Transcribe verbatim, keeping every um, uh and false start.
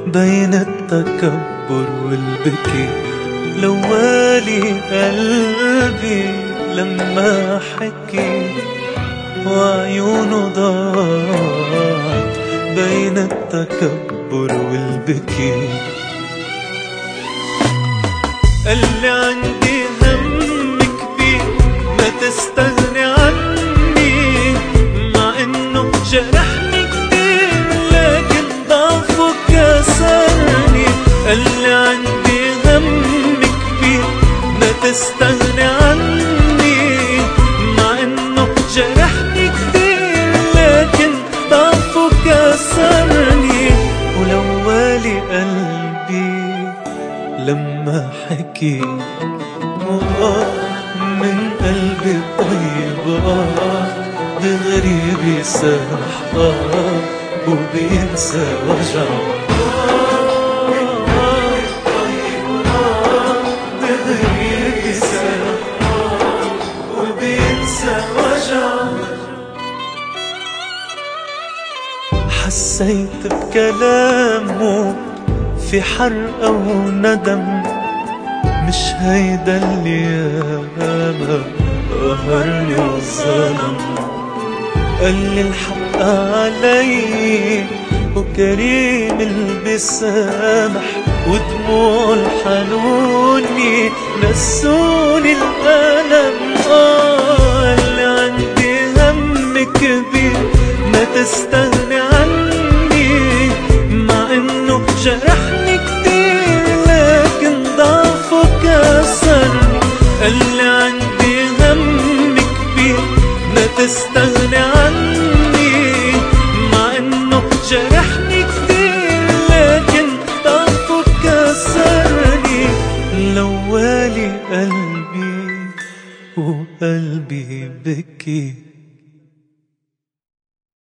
بين التكبر والبكي. لوالي قلبي لما حكي وعيونه ضاعت بين التكبر والبكي. قالي عندي هم كبير ما تستغني عني، مع انه جرحني كتير لكن ضعفه كسرني. قالي عندي هم كبير ما تستغني عني، مع انه جرحني كتير لكن ضعفه كسرني. ولوالي قلبي لما حكي من قلبي طيب بغريب يسرح وبينسى وجعه. بغريب يسرح وبينسى وجعه. حسيت بكلامه في حرقة وندم، مش هيدا اللي ياما قهرني وظلم. قالي الحق علي وكريم اللي بيسامح، ودموع الحنوني نسوني الألم. آه قالي عندي هم كبير ما تستاهل